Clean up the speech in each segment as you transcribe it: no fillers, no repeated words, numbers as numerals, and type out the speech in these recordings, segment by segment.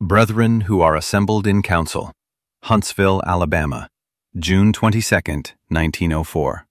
Brethren who are assembled in council, Huntsville, Alabama, June 22, 1904.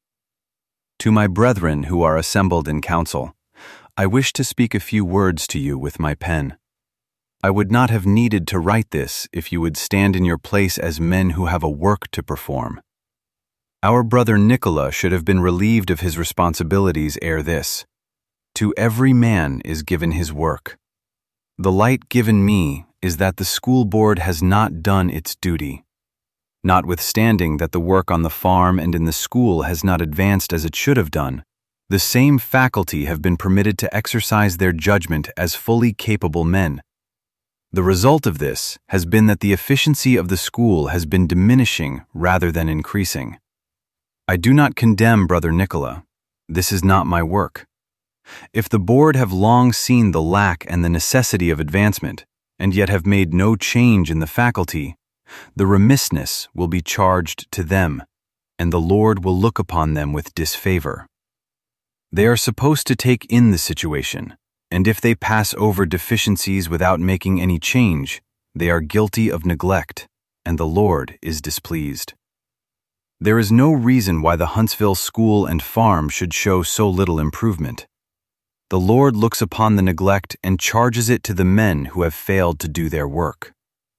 To my brethren who are assembled in council, I wish to speak a few words to you with my pen. I would not have needed to write this if you would stand in your place as men who have a work to perform. Our brother Nicola should have been relieved of his responsibilities ere this. To every man is given his work. The light given me is that the school board has not done its duty. Notwithstanding that the work on the farm and in the school has not advanced as it should have done, the same faculty have been permitted to exercise their judgment as fully capable men. The result of this has been that the efficiency of the school has been diminishing rather than increasing. I do not condemn Brother Nicola. This is not my work. If the board have long seen the lack and the necessity of advancement, and yet have made no change in the faculty, the remissness will be charged to them, and the Lord will look upon them with disfavor. They are supposed to take in the situation, and if they pass over deficiencies without making any change, they are guilty of neglect, and the Lord is displeased. There is no reason why the Huntsville school and farm should show so little improvement. The Lord looks upon the neglect and charges it to the men who have failed to do their work.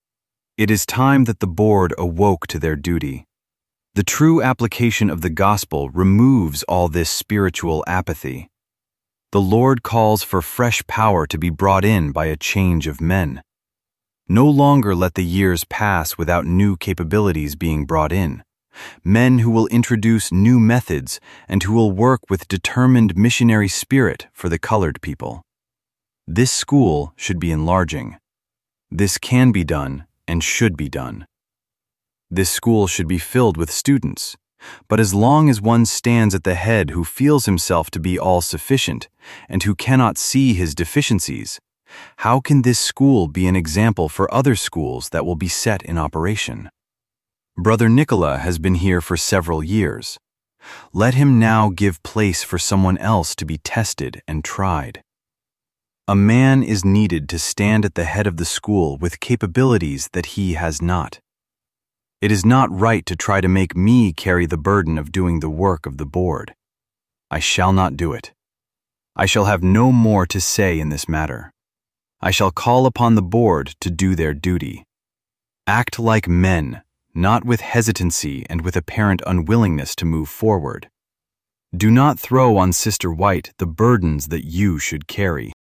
It is time that the board awoke to their duty. The true application of the gospel removes all this spiritual apathy. The Lord calls for fresh power to be brought in by a change of men. No longer let the years pass without new capabilities being brought in. Men who will introduce new methods and who will work with determined missionary spirit for the colored people. This school should be enlarging. This can be done and should be done. This school should be filled with students, but as long as one stands at the head who feels himself to be all-sufficient and who cannot see his deficiencies, how can this school be an example for other schools that will be set in operation? Brother Nicola has been here for several years. Let him now give place for someone else to be tested and tried. A man is needed to stand at the head of the school with capabilities that he has not. It is not right to try to make me carry the burden of doing the work of the board. I shall not do it. I shall have no more to say in this matter. I shall call upon the board to do their duty. Act like men, not with hesitancy and with apparent unwillingness to move forward. Do not throw on Sister White the burdens that you should carry.